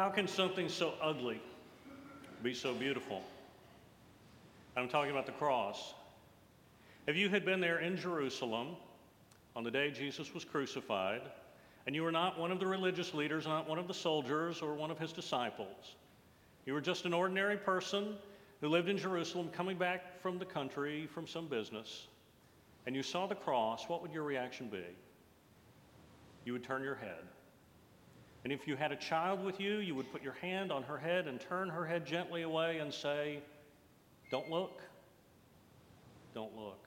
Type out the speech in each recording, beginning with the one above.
How can something so ugly be so beautiful? I'm talking about the cross. If you had been there in Jerusalem on the day Jesus was crucified, and you were not one of the religious leaders, not one of the soldiers, or one of his disciples, you were just an ordinary person who lived in Jerusalem coming back from the country, from some business, and you saw the cross, what would your reaction be? You would turn your head. And if you had a child with you, you would put your hand on her head and turn her head gently away and say, "Don't look. Don't look."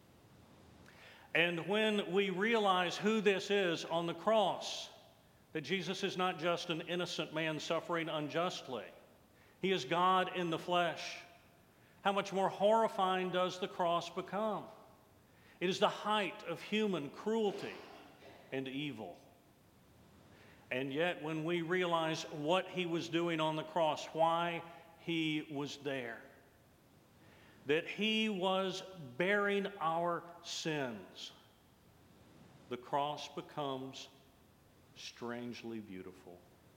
And when we realize who this is on the cross, that Jesus is not just an innocent man suffering unjustly, he is God in the flesh, how much more horrifying does the cross become? It is the height of human cruelty and evil. And yet, when we realize what he was doing on the cross, why he was there, that he was bearing our sins, the cross becomes strangely beautiful.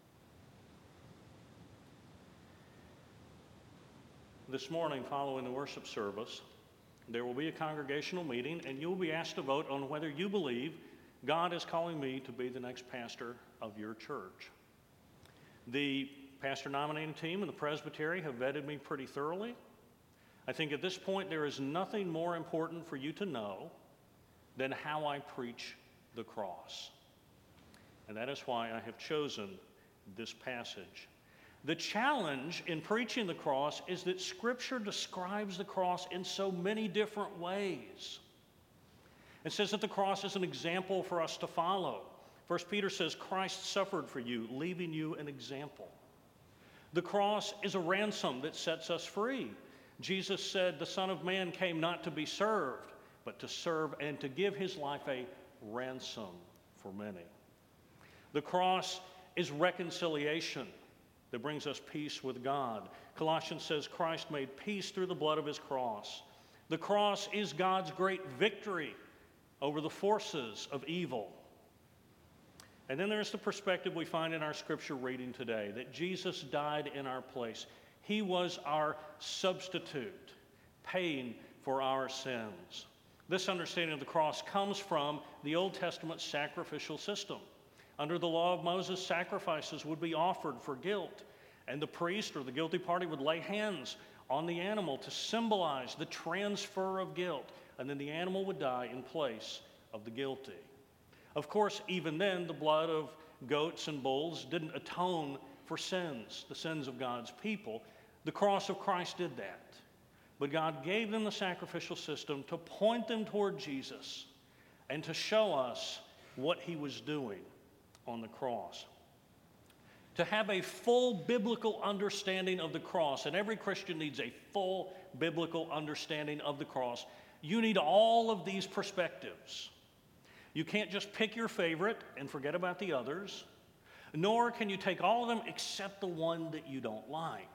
This morning, following the worship service, there will be a congregational meeting, and you will be asked to vote on whether you believe God is calling me to be the next pastor of your church. The pastor nominating team and the presbytery have vetted me pretty thoroughly. I think at this point there is nothing more important for you to know than how I preach the cross. And that is why I have chosen this passage. The challenge in preaching the cross is that Scripture describes the cross in so many different ways. It says that the cross is an example for us to follow. 1 Peter says, Christ suffered for you, leaving you an example. The cross is a ransom that sets us free. Jesus said, the Son of Man came not to be served, but to serve and to give his life a ransom for many. The cross is reconciliation that brings us peace with God. Colossians says, Christ made peace through the blood of his cross. The cross is God's great victory over the forces of evil. And then there's the perspective we find in our scripture reading today, that Jesus died in our place. He was our substitute, paying for our sins. This understanding of the cross comes from the Old Testament sacrificial system. Under the law of Moses, sacrifices would be offered for guilt, and the priest or the guilty party would lay hands on the animal to symbolize the transfer of guilt, and then the animal would die in place of the guilty. Of course, even then, the blood of goats and bulls didn't atone for sins, the sins of God's people. The cross of Christ did that. But God gave them the sacrificial system to point them toward Jesus and to show us what he was doing on the cross. To have a full biblical understanding of the cross, and every Christian needs a full biblical understanding of the cross, you need all of these perspectives. You can't just pick your favorite and forget about the others, nor can you take all of them except the one that you don't like.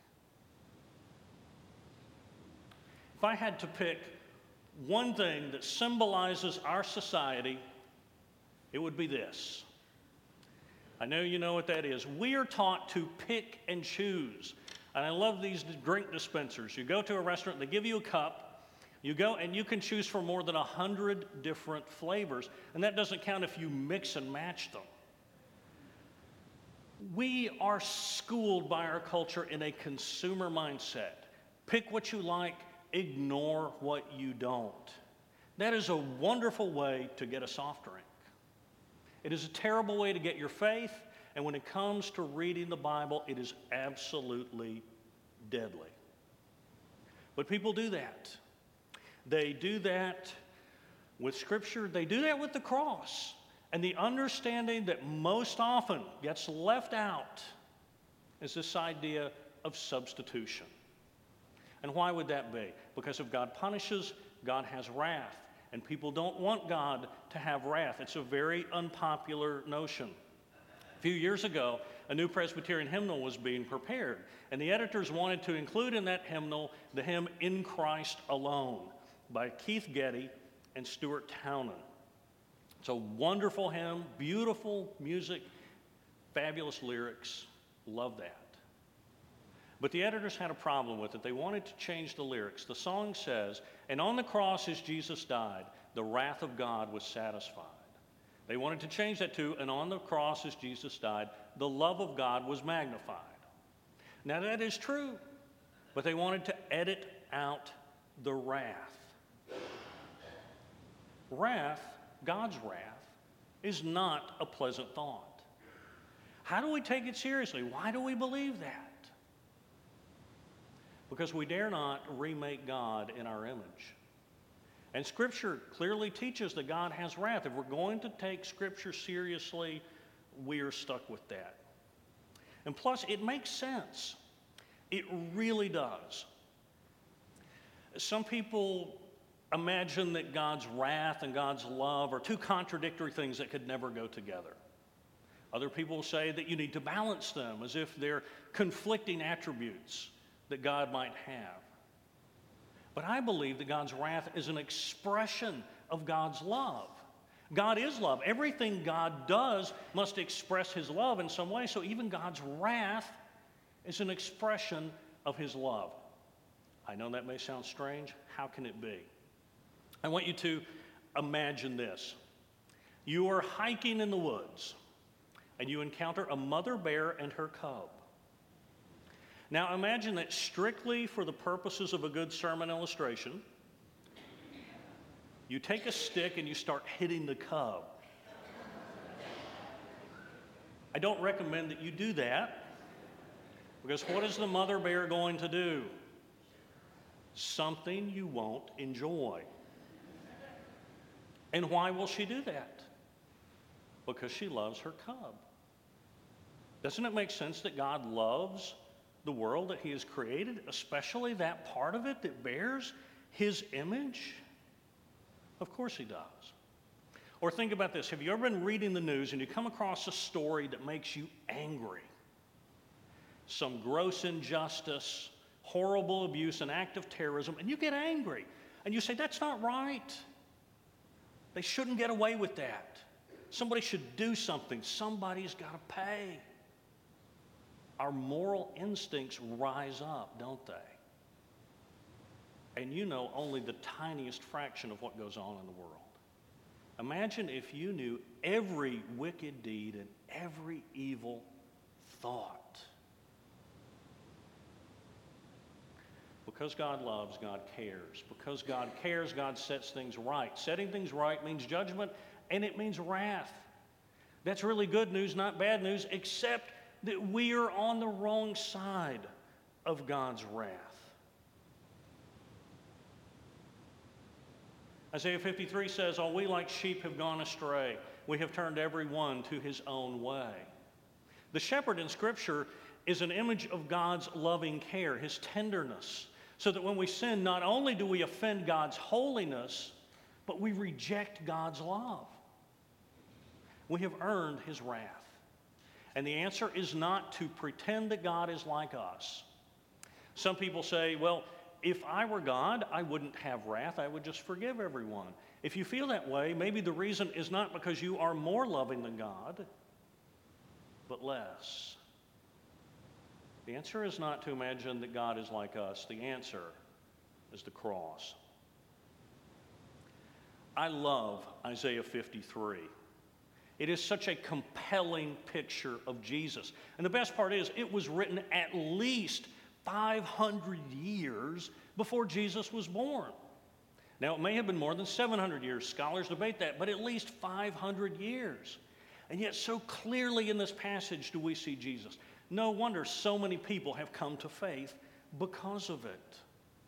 If I had to pick one thing that symbolizes our society, it would be this. I know you know what that is. We are taught to pick and choose. And I love these drink dispensers. You go to a restaurant, they give you a cup. You go and you can choose from more than 100 different flavors. And that doesn't count if you mix and match them. We are schooled by our culture in a consumer mindset. Pick what you like, ignore what you don't. That is a wonderful way to get a soft drink. It is a terrible way to get your faith, and when it comes to reading the Bible, it is absolutely deadly. But people do that. They do that with Scripture. They do that with the cross. And the understanding that most often gets left out is this idea of substitution. And why would that be? Because if God punishes, God has wrath. And people don't want God to have wrath. It's a very unpopular notion. A few years ago, a new Presbyterian hymnal was being prepared. And the editors wanted to include in that hymnal the hymn In Christ Alone by Keith Getty and Stuart Townend. It's a wonderful hymn, beautiful music, fabulous lyrics. Love that. But the editors had a problem with it. They wanted to change the lyrics. The song says, "And on the cross as Jesus died, the wrath of God was satisfied." They wanted to change that to, "And on the cross as Jesus died, the love of God was magnified." Now that is true, but they wanted to edit out the wrath. Wrath, God's wrath, is not a pleasant thought. How do we take it seriously? Why do we believe that? Because we dare not remake God in our image. And Scripture clearly teaches that God has wrath. If we're going to take Scripture seriously, we are stuck with that. And plus, it makes sense. It really does. Some people imagine that God's wrath and God's love are two contradictory things that could never go together. Other people say that you need to balance them as if they're conflicting attributes that God might have. But I believe that God's wrath is an expression of God's love. God is love. Everything God does must express his love in some way, so even God's wrath is an expression of his love. I know that may sound strange. How can it be? I want you to imagine this. You are hiking in the woods, and you encounter a mother bear and her cub. Now imagine that strictly for the purposes of a good sermon illustration, you take a stick and you start hitting the cub. I don't recommend that you do that, because what is the mother bear going to do? Something you won't enjoy. And why will she do that? Because she loves her cub. Doesn't it make sense that God loves the world that he has created, especially that part of it that bears his image? Of course he does. Or think about this. Have you ever been reading the news and you come across a story that makes you angry? Some gross injustice, horrible abuse, an act of terrorism, and you get angry. And you say, that's not right. They shouldn't get away with that. Somebody should do something. Somebody's got to pay. Our moral instincts rise up, don't they? And you know only the tiniest fraction of what goes on in the world. Imagine if you knew every wicked deed and every evil thought. Because God loves, God cares. Because God cares, God sets things right. Setting things right means judgment, and it means wrath. That's really good news, not bad news, except that we are on the wrong side of God's wrath. Isaiah 53 says, all we like sheep have gone astray. We have turned every one to his own way. The shepherd in Scripture is an image of God's loving care, his tenderness, so that when we sin, not only do we offend God's holiness, but we reject God's love. We have earned his wrath. And the answer is not to pretend that God is like us. Some people say, well, if I were God, I wouldn't have wrath. I would just forgive everyone. If you feel that way, maybe the reason is not because you are more loving than God, but less. The answer is not to imagine that God is like us. The answer is the cross. I love Isaiah 53. It is such a compelling picture of Jesus. And the best part is, it was written at least 500 years before Jesus was born. Now, it may have been more than 700 years. Scholars debate that, but at least 500 years. And yet, so clearly in this passage do we see Jesus. No wonder so many people have come to faith because of it.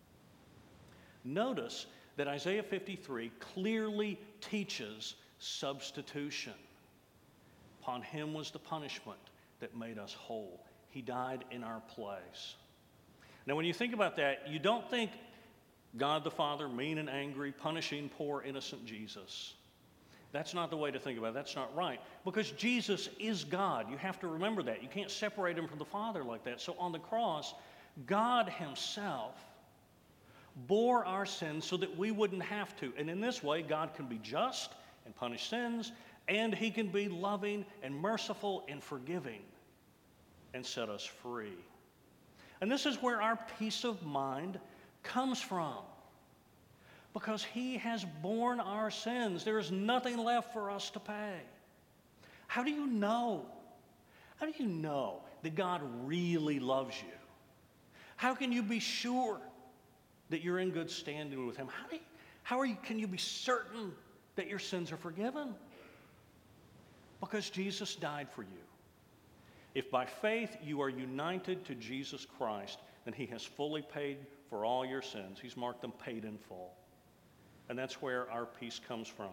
Notice that Isaiah 53 clearly teaches substitution. Upon him was the punishment that made us whole. He died in our place. Now, when you think about that, you don't think God the Father, mean and angry, punishing poor innocent Jesus. That's not the way to think about it. That's not right. Because Jesus is God. You have to remember that. You can't separate him from the Father like that. So on the cross, God himself bore our sins so that we wouldn't have to. And in this way, God can be just and punish sins, and he can be loving and merciful and forgiving and set us free. And this is where our peace of mind comes from. Because he has borne our sins. There is nothing left for us to pay. How do you know? How do you know that God really loves you? How can you be sure that you're in good standing with him? Can you be certain that your sins are forgiven? Because Jesus died for you. If by faith you are united to Jesus Christ, then he has fully paid for all your sins. He's marked them paid in full. And that's where our peace comes from.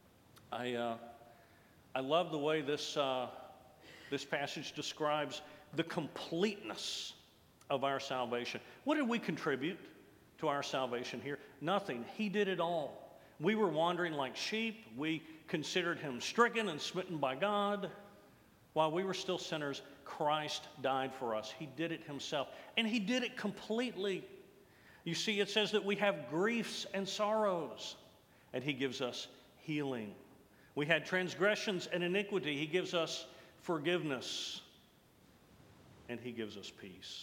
I love the way this passage describes the completeness of our salvation. What did we contribute to our salvation here? Nothing. He did it all. We were wandering like sheep. We considered him stricken and smitten by God. While we were still sinners, Christ died for us. He did it himself. And he did it completely. You see, it says that we have griefs and sorrows, and he gives us healing. We had transgressions and iniquity. He gives us forgiveness, and he gives us peace.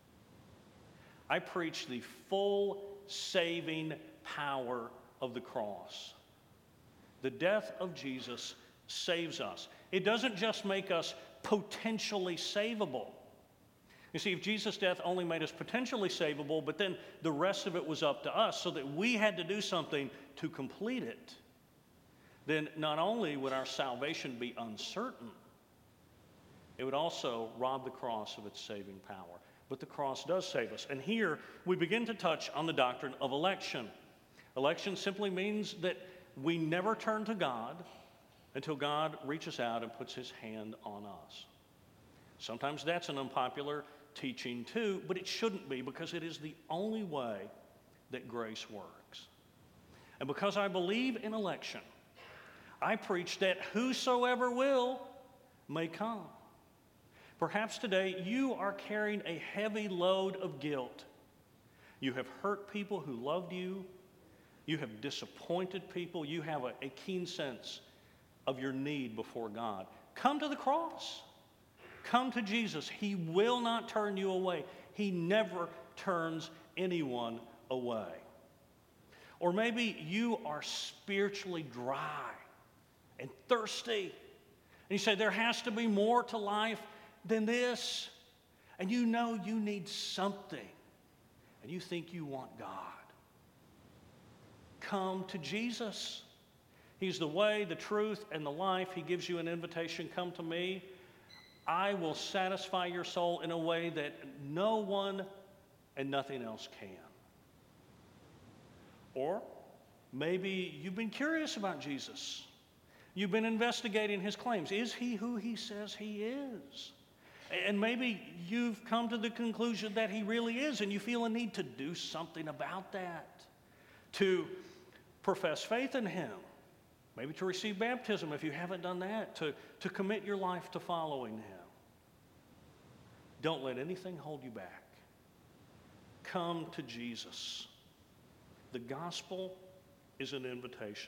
I preach the full saving power of the cross. The death of Jesus saves us. It doesn't just make us potentially savable. You see, if Jesus' death only made us potentially savable, but then the rest of it was up to us so that we had to do something to complete it, then not only would our salvation be uncertain, it would also rob the cross of its saving power. But the cross does save us. And here we begin to touch on the doctrine of election. Election simply means that we never turn to God until God reaches out and puts his hand on us. Sometimes that's an unpopular teaching too, but it shouldn't be, because it is the only way that grace works. And because I believe in election, I preach that whosoever will may come. Perhaps today you are carrying a heavy load of guilt. You have hurt people who loved you. You have disappointed people. You have a keen sense of your need before God. Come to the cross. Come to Jesus. He will not turn you away. He never turns anyone away. Or maybe you are spiritually dry and thirsty. And you say, there has to be more to life than this. And you know you need something. And you think you want God. Come to Jesus. He's the way, the truth, and the life. He gives you an invitation. Come to me. I will satisfy your soul in a way that no one and nothing else can. Or maybe you've been curious about Jesus. You've been investigating his claims. Is he who he says he is? And maybe you've come to the conclusion that he really is, and you feel a need to do something about that. To profess faith in him. Maybe to receive baptism if you haven't done that. To commit your life to following him. Don't let anything hold you back. Come to Jesus. The gospel is an invitation.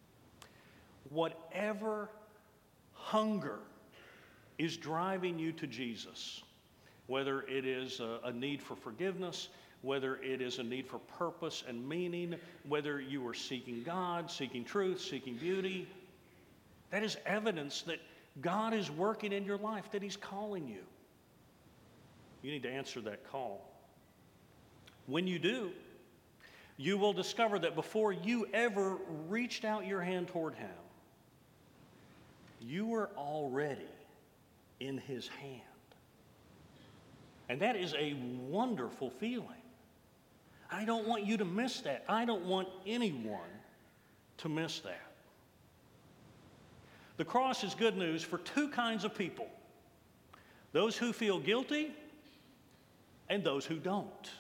Whatever hunger is driving you to Jesus, whether it is a need for forgiveness, whether it is a need for purpose and meaning, whether you are seeking God, seeking truth, seeking beauty, that is evidence that God is working in your life, that he's calling you. You need to answer that call. When you do, you will discover that before you ever reached out your hand toward him, you were already in his hand. And that is a wonderful feeling. I don't want you to miss that. I don't want anyone to miss that. The cross is good news for two kinds of people. Those who feel guilty and those who don't.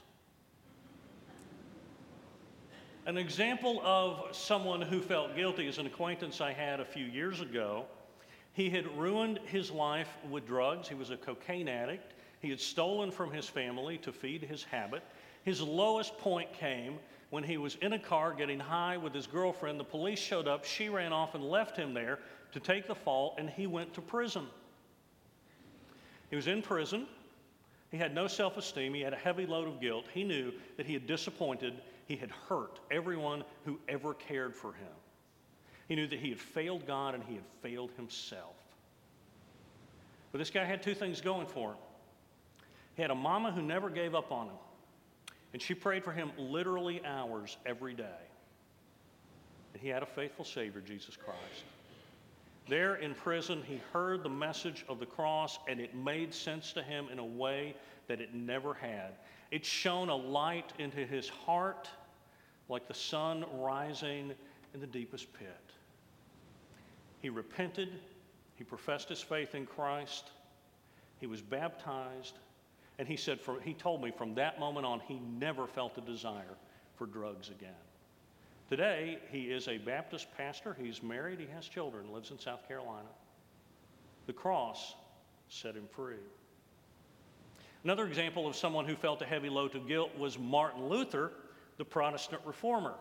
An example of someone who felt guilty is an acquaintance I had a few years ago. He had ruined his life with drugs. He was a cocaine addict. He had stolen from his family to feed his habit. His lowest point came when he was in a car getting high with his girlfriend. The police showed up. She ran off and left him there to take the fall, and he went to prison. He was in prison. He had no self-esteem. He had a heavy load of guilt. He knew that he had disappointed, he had hurt everyone who ever cared for him. He knew that he had failed God and he had failed himself. But this guy had two things going for him. He had a mama who never gave up on him, and she prayed for him literally hours every day. And he had a faithful Savior, Jesus Christ. There in prison, he heard the message of the cross, and it made sense to him in a way that it never had. It shone a light into his heart like the sun rising in the deepest pit. He repented. He professed his faith in Christ. He was baptized. And he told me from that moment on, he never felt a desire for drugs again. Today, he is a Baptist pastor. He's married. He has children, lives in South Carolina. The cross set him free. Another example of someone who felt a heavy load of guilt was Martin Luther, the Protestant reformer.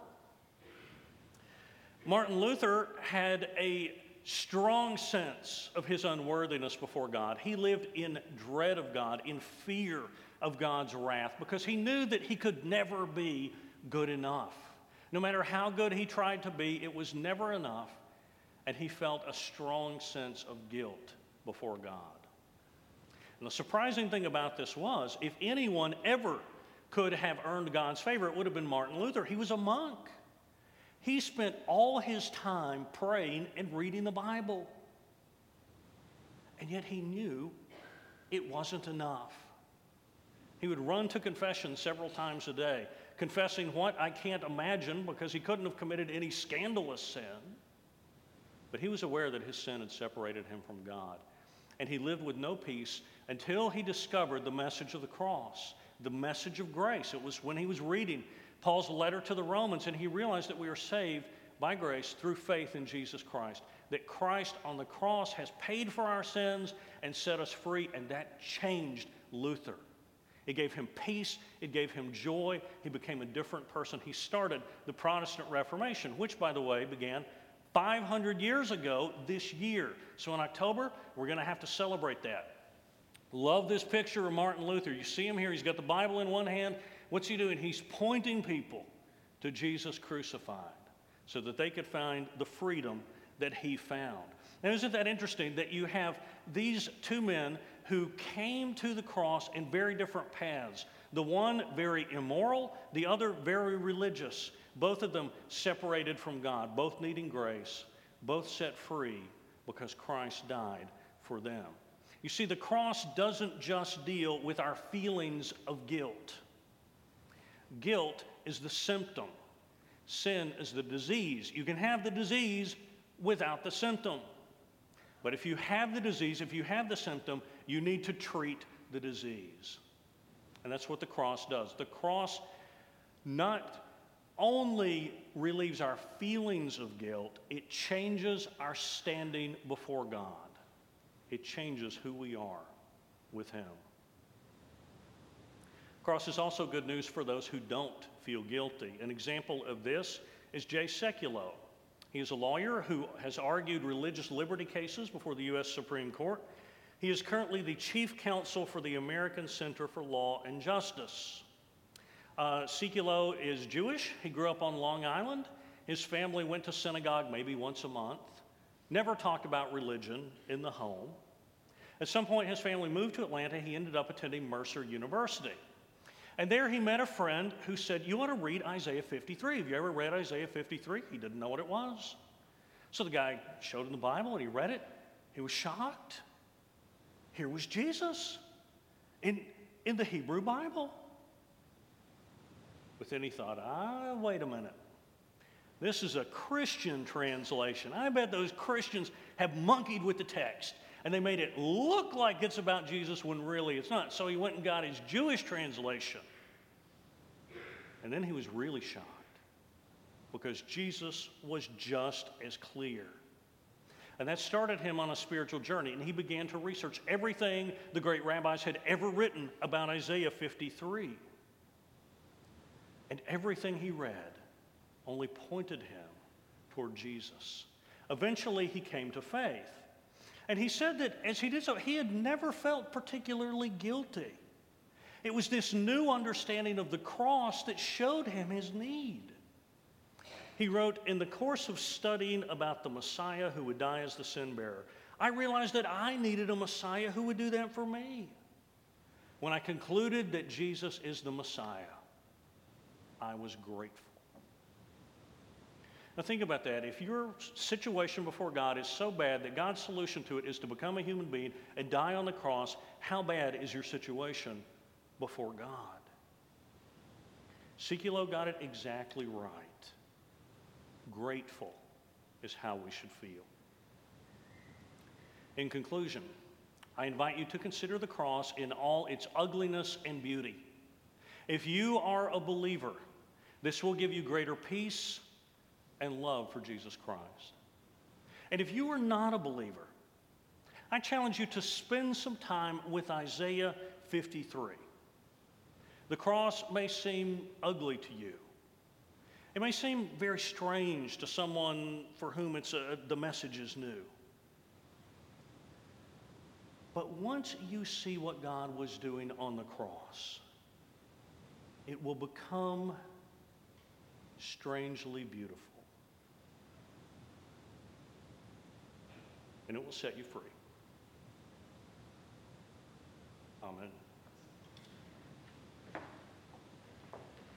Martin Luther had a strong sense of his unworthiness before God. He lived in dread of God, in fear of God's wrath, because he knew that he could never be good enough. No matter how good he tried to be, it was never enough, and he felt a strong sense of guilt before God. And the surprising thing about this was, if anyone ever could have earned God's favor, it would have been Martin Luther. He was a monk. He spent all his time praying and reading the Bible. And yet he knew it wasn't enough. He would run to confession several times a day, confessing what I can't imagine, because he couldn't have committed any scandalous sin. But he was aware that his sin had separated him from God. And he lived with no peace until he discovered the message of the cross, the message of grace. It was when he was reading Paul's letter to the Romans, and he realized that we are saved by grace through faith in Jesus Christ, that Christ on the cross has paid for our sins and set us free, and that changed Luther. It gave him peace. It gave him joy. He became a different person. He started the Protestant Reformation, which, by the way, began 500 years ago this year. So in October, we're going to have to celebrate that. Love this picture of Martin Luther. You see him here. He's got the Bible in one hand. What's he doing? He's pointing people to Jesus crucified so that they could find the freedom that he found. Now, isn't that interesting that you have these two men who came to the cross in very different paths? The one very immoral, the other very religious. Both of them separated from God, both needing grace, both set free because Christ died for them. You see, the cross doesn't just deal with our feelings of guilt. Guilt is the symptom. Sin is the disease. You can have the disease without the symptom. But if you have the disease, if you have the symptom, you need to treat the disease. And that's what the cross does. The cross not only relieves our feelings of guilt, it changes our standing before God. It changes who we are with Him. Cross is also good news for those who don't feel guilty. An example of this is Jay Sekulow. He is a lawyer who has argued religious liberty cases before the U.S. Supreme Court. He is currently the chief counsel for the American Center for Law and Justice. Sekulow is Jewish. He grew up on Long Island. His family went to synagogue maybe once a month. Never talked about religion in the home. At some point, his family moved to Atlanta. He ended up attending Mercer University. And there he met a friend who said, "You ought to read Isaiah 53. Have you ever read Isaiah 53? He didn't know what it was. So the guy showed him the Bible, and he read it. He was shocked. Here was Jesus in the Hebrew Bible. But then he thought, wait a minute. This is a Christian translation. I bet those Christians have monkeyed with the text, and they made it look like it's about Jesus when really it's not." So he went and got his Jewish translation. And then he was really shocked because Jesus was just as clear. And that started him on a spiritual journey, and he began to research everything the great rabbis had ever written about Isaiah 53. And everything he read only pointed him toward Jesus. Eventually, he came to faith. And he said that as he did so, he had never felt particularly guilty. It was this new understanding of the cross that showed him his need. He wrote, in the course of studying about the Messiah who would die as the sin bearer, I realized that I needed a Messiah who would do that for me. When I concluded that Jesus is the Messiah, I was grateful. Now think about that. If your situation before God is so bad that God's solution to it is to become a human being and die on the cross, how bad is your situation before God? Sikilo got it exactly right. Grateful is how we should feel. In conclusion, I invite you to consider the cross in all its ugliness and beauty. If you are a believer, this will give you greater peace and love for Jesus Christ. And if you are not a believer, I challenge you to spend some time with Isaiah 53. The cross may seem ugly to you. It may seem very strange to someone for whom the message is new. But once you see what God was doing on the cross, it will become strangely beautiful. And it will set you free. Amen.